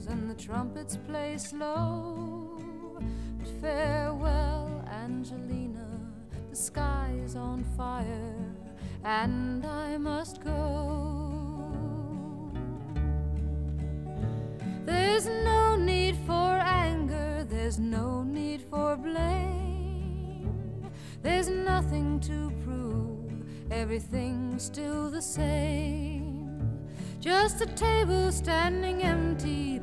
and the trumpets play slow. But farewell, Angelina, the sky's on fire, and I must go. There's no need for anger, there's no need for blame. There's nothing to prove, everything's still the same. Just a table standing empty